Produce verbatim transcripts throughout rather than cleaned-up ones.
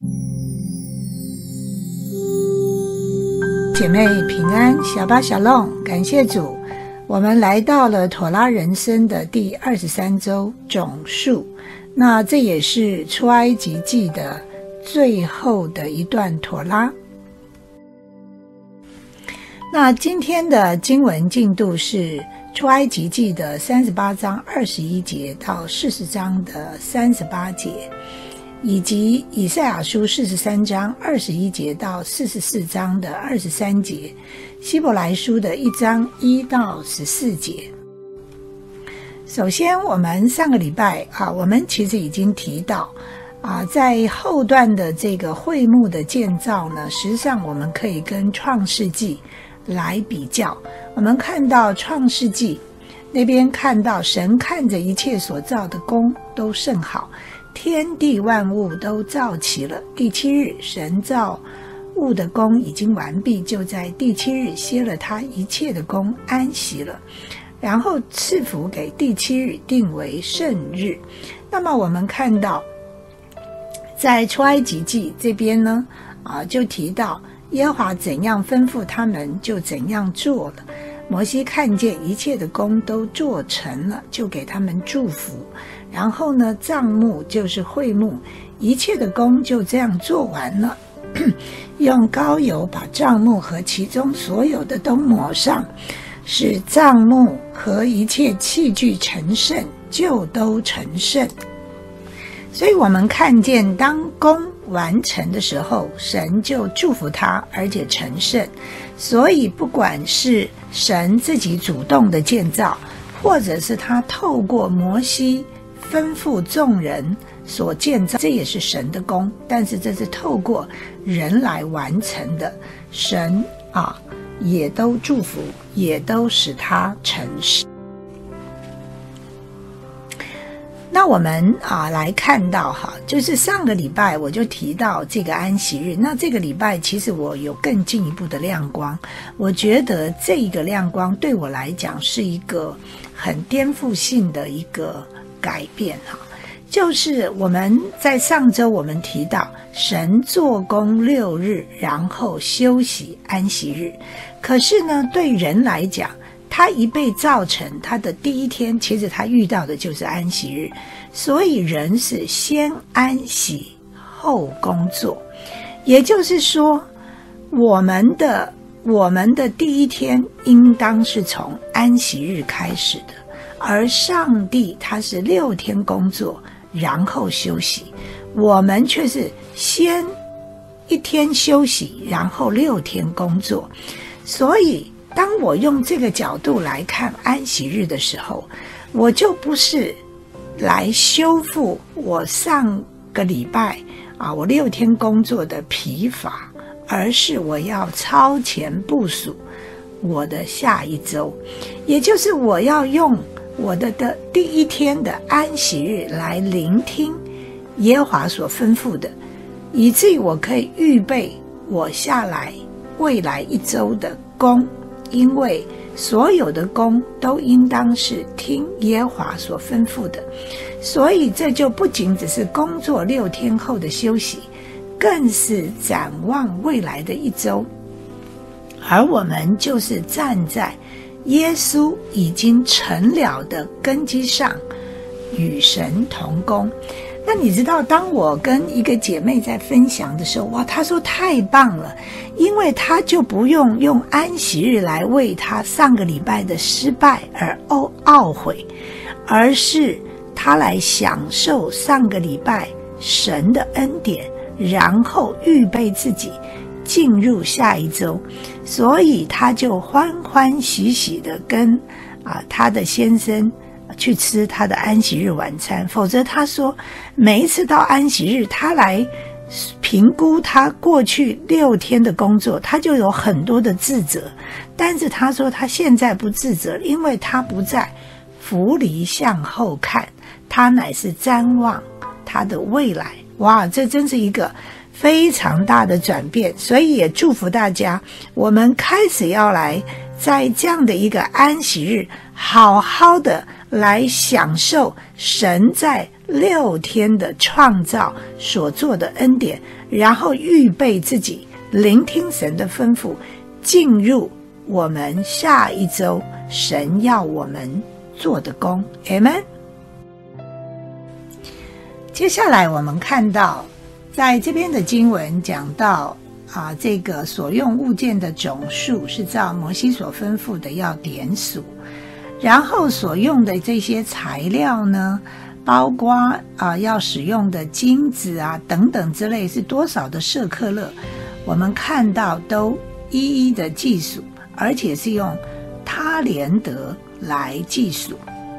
姐妹平安，小巴小龙，感谢主，我们来到了妥拉人生的第二十三周总数，那这也是出埃及记的最后的一段妥拉。那今天的经文进度是出埃及记的三十八章二十一节到四十章的三十八节，以及以赛亚书四十三章二十一节到四十四章的二十三节，希伯来书的一章一到十四节。首先我们上个礼拜啊，我们其实已经提到啊，在后段的这个会幕的建造呢，实际上我们可以跟创世纪来比较。我们看到创世纪那边看到神看着一切所造的工都甚好，天地万物都造齐了。第七日神造物的工已经完毕，就在第七日歇了他一切的工，安息了，然后赐福给第七日，定为圣日。那么我们看到在出埃及记这边呢啊，就提到耶和华怎样吩咐他们就怎样做了。摩西看见一切的工都做成了，就给他们祝福。然后呢，帐幕就是会幕，一切的工就这样做完了。用膏油把帐幕和其中所有的都抹上，使帐幕和一切器具成圣，就都成圣。所以我们看见当工完成的时候，神就祝福他，而且成圣。所以不管是神自己主动的建造，或者是他透过摩西吩咐众人所建造，这也是神的工，但是这是透过人来完成的。神啊，也都祝福，也都使他成圣。那我们啊来看到哈，就是上个礼拜我就提到这个安息日，那这个礼拜其实我有更进一步的亮光，我觉得这个亮光对我来讲是一个很颠覆性的一个改变哈。就是我们在上周我们提到神做工六日，然后休息安息日，可是呢对人来讲，他一被造成，他的第一天其实他遇到的就是安息日，所以人是先安息后工作。也就是说，我们的我们的第一天应当是从安息日开始的，而上帝他是六天工作然后休息，我们却是先一天休息然后六天工作。所以当我用这个角度来看安息日的时候，我就不是来修复我上个礼拜啊我六天工作的疲乏，而是我要超前部署我的下一周，也就是我要用我的的第一天的安息日来聆听耶和华所吩咐的，以至于我可以预备我下来未来一周的工。因为所有的工都应当是听耶和华所吩咐的，所以这就不仅只是工作六天后的休息，更是展望未来的一周。而我们就是站在耶稣已经成了的根基上，与神同工。那你知道，当我跟一个姐妹在分享的时候，哇，她说太棒了，因为她就不用用安息日来为她上个礼拜的失败而懊懊悔，而是她来享受上个礼拜神的恩典，然后预备自己进入下一周。所以她就欢欢喜喜的跟啊她的先生去吃他的安息日晚餐。否则他说每一次到安息日，他来评估他过去六天的工作，他就有很多的自责。但是他说他现在不自责，因为他不再扶犁向后看，他乃是瞻望他的未来。哇，这真是一个非常大的转变。所以也祝福大家，我们开始要来在这样的一个安息日好好的来享受神在六天的创造所做的恩典，然后预备自己聆听神的吩咐，进入我们下一周神要我们做的工。 Amen。 接下来我们看到在这边的经文讲到啊，这个所用物件的总数是照摩西所吩咐的要点数，然后所用的这些材料呢，包括啊要使用的金子啊等等之类是多少的舍客勒，我们看到都一一的计数，而且是用他连得来计数。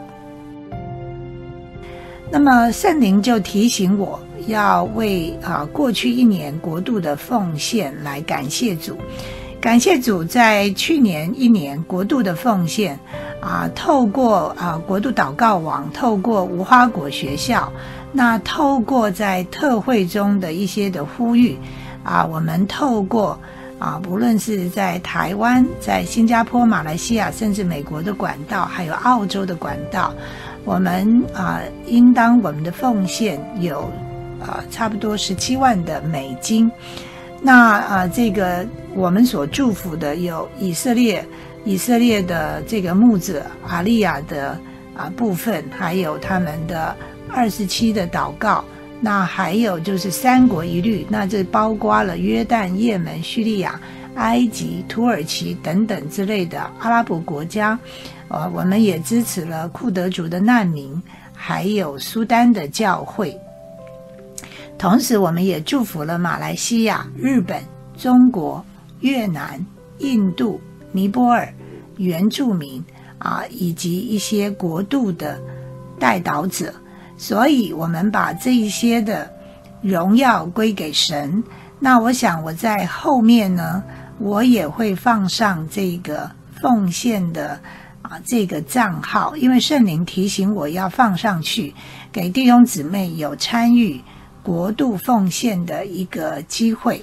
那么圣灵就提醒我要为啊过去一年国度的奉献来感谢主，感谢主在去年一年国度的奉献啊，透过啊国度祷告网，透过无花果学校，那透过在特会中的一些的呼吁啊，我们透过啊无论是在台湾、在新加坡、马来西亚，甚至美国的管道，还有澳洲的管道，我们啊应当我们的奉献有啊差不多十七万的美金。那啊这个我们所祝福的有以色列以色列的这个牧者阿利亚的啊部分，还有他们的二十七的祷告，那还有就是三国一律，那这包括了约旦、也门、叙利亚、埃及、土耳其等等之类的阿拉伯国家。呃，我们也支持了库德族的难民，还有苏丹的教会。同时我们也祝福了马来西亚、日本、中国、越南、印度、尼泊尔原住民啊，以及一些国度的代祷者。所以我们把这一些的荣耀归给神。那我想我在后面呢，我也会放上这个奉献的啊这个账号，因为圣灵提醒我要放上去，给弟兄姊妹有参与国度奉献的一个机会。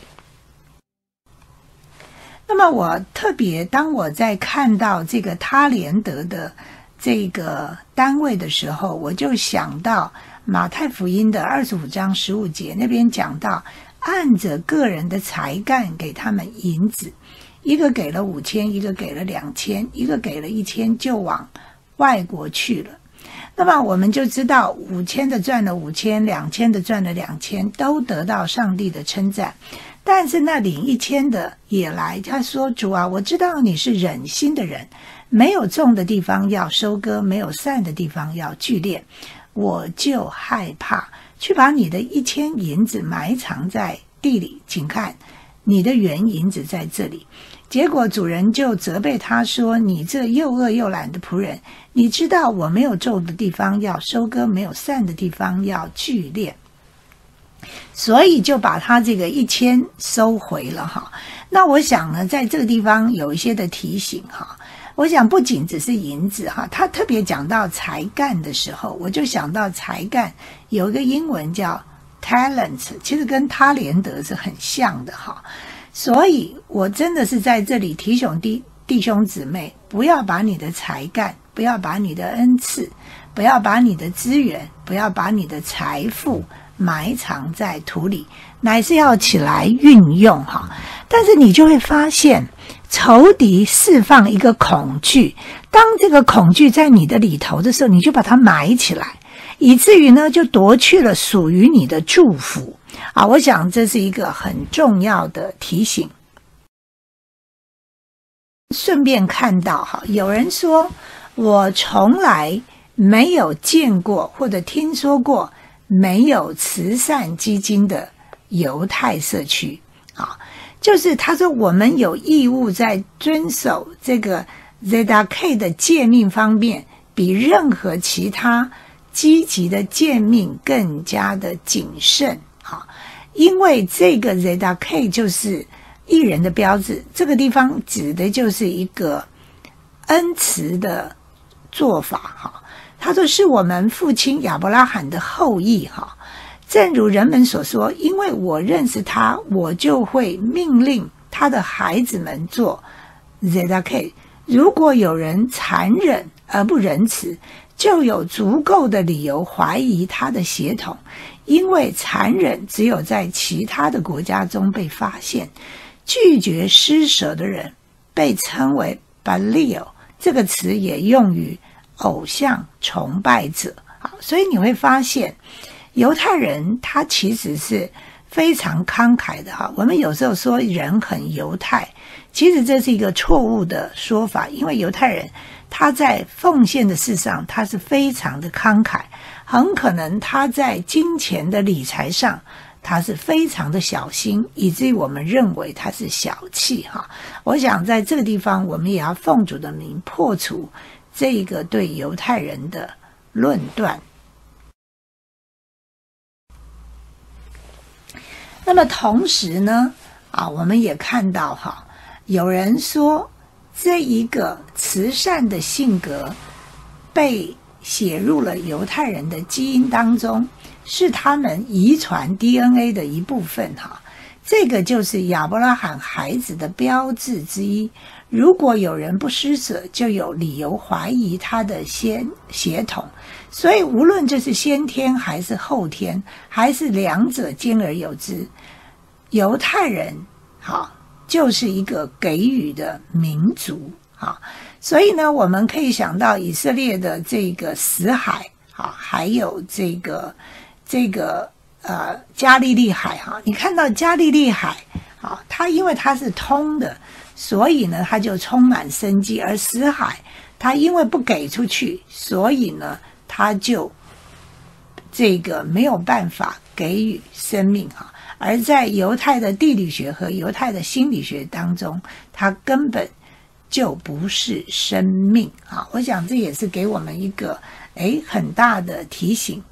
那么我特别当我在看到这个他连得的这个单位的时候，我就想到马太福音的二十五章十五节，那边讲到按着个人的才干给他们银子，一个给了五千，一个给了两千，一个给了一千，就往外国去了。那么我们就知道五千的赚了五千，两千的赚了两千，都得到上帝的称赞。但是那领一千的也来，他说：主啊，我知道你是忍心的人，没有种的地方要收割，没有散的地方要聚敛，我就害怕，去把你的一千银子埋藏在地里，请看你的原银子在这里。结果主人就责备他说：你这又饿又懒的仆人，你知道我没有种的地方要收割，没有散的地方要聚敛，所以就把他这个一千收回了哈。那我想呢，在这个地方有一些的提醒哈。我想不仅只是银子哈，他特别讲到才干的时候，我就想到才干有一个英文叫 talent， 其实跟他连得是很像的哈。所以我真的是在这里提醒弟弟兄姊妹，不要把你的才干，不要把你的恩赐，不要把你的资源，不要把你的财富埋藏在土里，乃是要起来运用哈。但是你就会发现，仇敌释放一个恐惧，当这个恐惧在你的里头的时候，你就把它埋起来，以至于呢就夺去了属于你的祝福啊！我想这是一个很重要的提醒。顺便看到哈，有人说我从来没有见过或者听说过没有慈善基金的犹太社区啊，就是他说我们有义务在遵守这个 Tzedakah 的诫命方面，比任何其他积极的诫命更加的谨慎啊，因为这个 Tzedakah 就是义人的标志，这个地方指的就是一个恩慈的做法哈。他说是我们父亲亚伯拉罕的后裔哈，正如人们所说，因为我认识他，我就会命令他的孩子们做 Tzedakah。如果有人残忍而不仁慈， 就有足够的理由怀疑他的血统，因为残忍只有在其他的国家中被发现。拒绝施舍的人被称为 Belial， 这个词也用于偶像崇拜者。好，所以你会发现犹太人他其实是非常慷慨的哈。我们有时候说人很犹太，其实这是一个错误的说法，因为犹太人他在奉献的事上他是非常的慷慨，很可能他在金钱的理财上他是非常的小心，以至于我们认为他是小气哈。我想在这个地方我们也要奉主的名破除这个对犹太人的论断。那么同时呢啊，我们也看到哈，有人说这一个慈善的性格被写入了犹太人的基因当中，是他们遗传 D N A 的一部分哈。这个就是亚伯拉罕孩子的标志之一。如果有人不施舍，就有理由怀疑他的先血统。所以无论这是先天还是后天，还是两者兼而有之，犹太人好就是一个给予的民族啊。所以呢，我们可以想到以色列的这个死海啊，还有这个这个呃加利利海哈、啊，你看到加利利海啊，它因为它是通的，所以呢它就充满生机，而死海它因为不给出去，所以呢它就这个没有办法给予生命啊。而在犹太的地理学和犹太的心理学当中，它根本就不是生命啊！我想这也是给我们一个诶很大的提醒。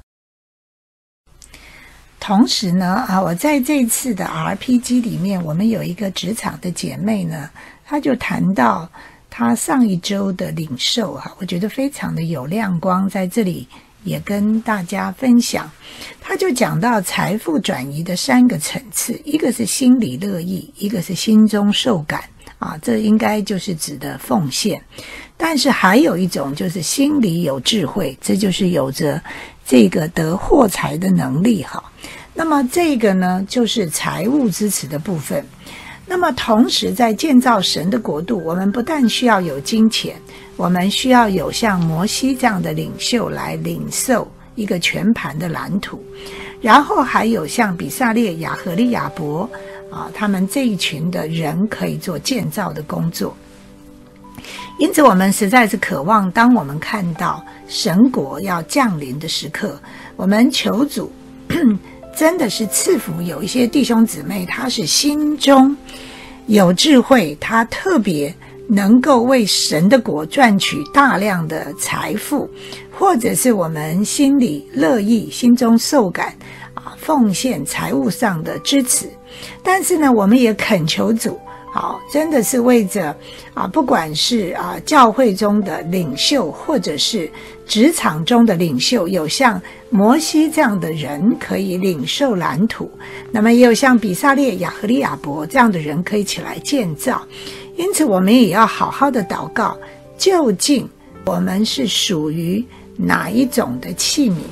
同时呢啊，我在这次的 R P G 里面，我们有一个职场的姐妹呢，她就谈到她上一周的领受啊，我觉得非常的有亮光，在这里也跟大家分享。他就讲到财富转移的三个层次，一个是心里乐意，一个是心中受感啊，这应该就是指的奉献。但是还有一种就是心里有智慧，这就是有着这个得获财的能力哈。那么这个呢，就是财务支持的部分。那么同时在建造神的国度，我们不但需要有金钱，我们需要有像摩西这样的领袖来领受一个全盘的蓝图，然后还有像比撒列、亚和利亚伯啊，他们这一群的人可以做建造的工作。因此我们实在是渴望，当我们看到神国要降临的时刻，我们求主真的是赐福有一些弟兄姊妹，他是心中有智慧，他特别能够为神的国赚取大量的财富，或者是我们心里乐意，心中受感啊，奉献财务上的支持。但是呢，我们也恳求主好，真的是为着啊，不管是啊教会中的领袖，或者是职场中的领袖，有像摩西这样的人可以领受蓝图，那么也有像比撒列、亚和利亚伯这样的人可以起来建造。因此我们也要好好的祷告，究竟我们是属于哪一种的器皿。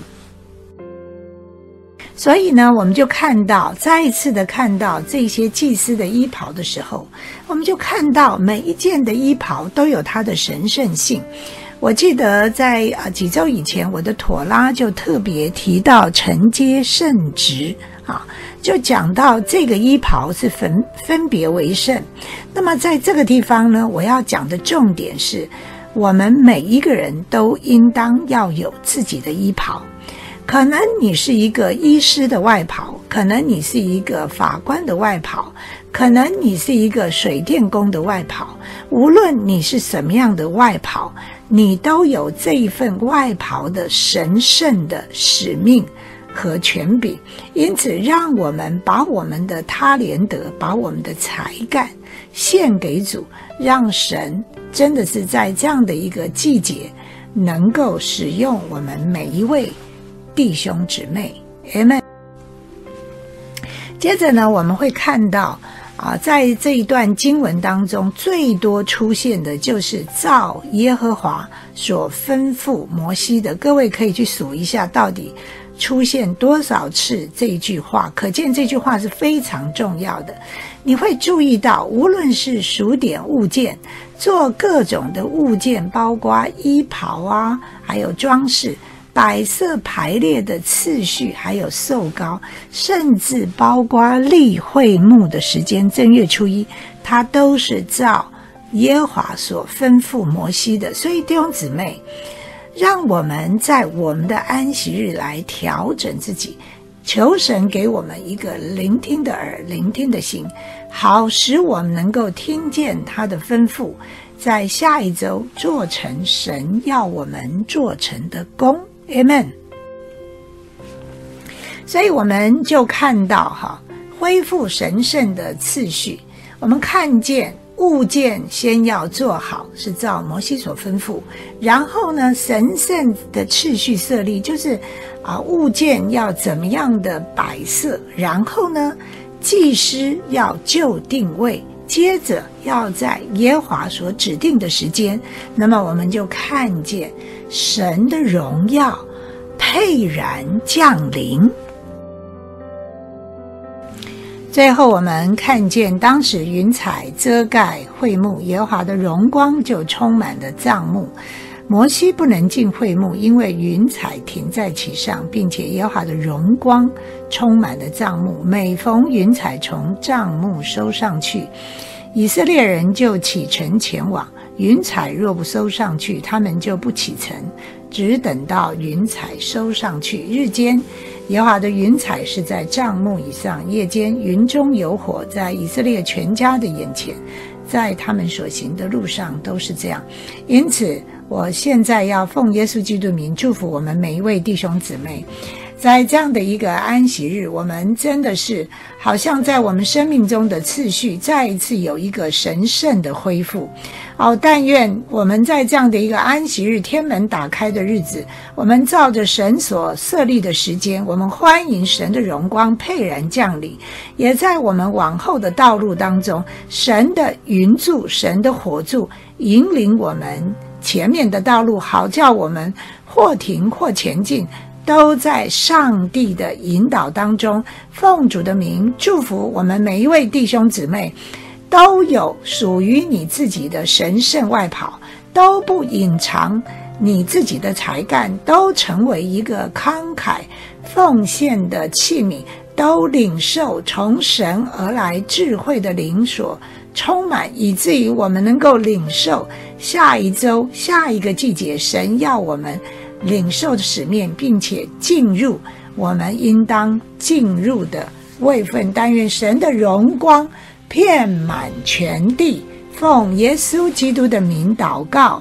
所以呢，我们就看到，再一次的看到这些祭司的衣袍的时候，我们就看到每一件的衣袍都有它的神圣性。我记得在啊几周以前，我的妥拉就特别提到承接圣职啊，就讲到这个衣袍是分分别为圣。那么在这个地方呢，我要讲的重点是，我们每一个人都应当要有自己的衣袍。可能你是一个医师的外袍，可能你是一个法官的外袍，可能你是一个水电工的外袍。无论你是什么样的外袍，你都有这一份外袍的神圣的使命和权柄。因此让我们把我们的他连德，把我们的才干献给主，让神真的是在这样的一个季节能够使用我们每一位弟兄姊妹 Amen。 接着呢，我们会看到啊，在这一段经文当中，最多出现的就是照耶和华所吩咐摩西的。各位可以去数一下，到底出现多少次这一句话，可见这句话是非常重要的。你会注意到，无论是数点物件，做各种的物件，包括衣袍啊，还有装饰，摆设排列的次序，还有寿高，甚至包括立会幕的时间，正月初一，它都是照耶和华所吩咐摩西的。所以弟兄姊妹，让我们在我们的安息日来调整自己，求神给我们一个聆听的耳，聆听的心，好使我们能够听见他的吩咐，在下一周做成神要我们做成的功。 Amen。 所以我们就看到哈，恢复神圣的次序，我们看见物件先要做好，是照摩西所吩咐，然后呢，神圣的次序设立，就是啊，物件要怎么样的摆设，然后呢，祭司要就定位，接着要在耶和华所指定的时间，那么我们就看见神的荣耀沛然降临。最后我们看见，当时云彩遮盖会幕，耶和华的荣光就充满了帐幕。摩西不能进会幕，因为云彩停在其上，并且耶和华的荣光充满了帐幕。每逢云彩从帐幕收上去，以色列人就启程前往。云彩若不收上去，他们就不启程，只等到云彩收上去。日间耶和华的云彩是在帐幕以上，夜间云中有火，在以色列全家的眼前，在他们所行的路上都是这样。因此我现在要奉耶稣基督名祝福我们每一位弟兄姊妹，在这样的一个安息日，我们真的是好像在我们生命中的次序再一次有一个神圣的恢复。哦，但愿我们在这样的一个安息日，天门打开的日子，我们照着神所设立的时间，我们欢迎神的荣光沛然降临，也在我们往后的道路当中，神的云柱，神的火柱引领我们前面的道路，好叫我们或停或前进，都在上帝的引导当中。奉主的名祝福我们每一位弟兄姊妹，都有属于你自己的神圣外袍，都不隐藏你自己的才干，都成为一个慷慨奉献的器皿，都领受从神而来智慧的灵所充满，以至于我们能够领受下一周下一个季节神要我们领受的使命，并且进入我们应当进入的位分。但愿神的荣光遍满全地，奉耶稣基督的名祷告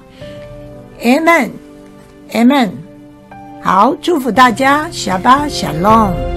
Amen Amen。 好，祝福大家，Shabbat Shalom。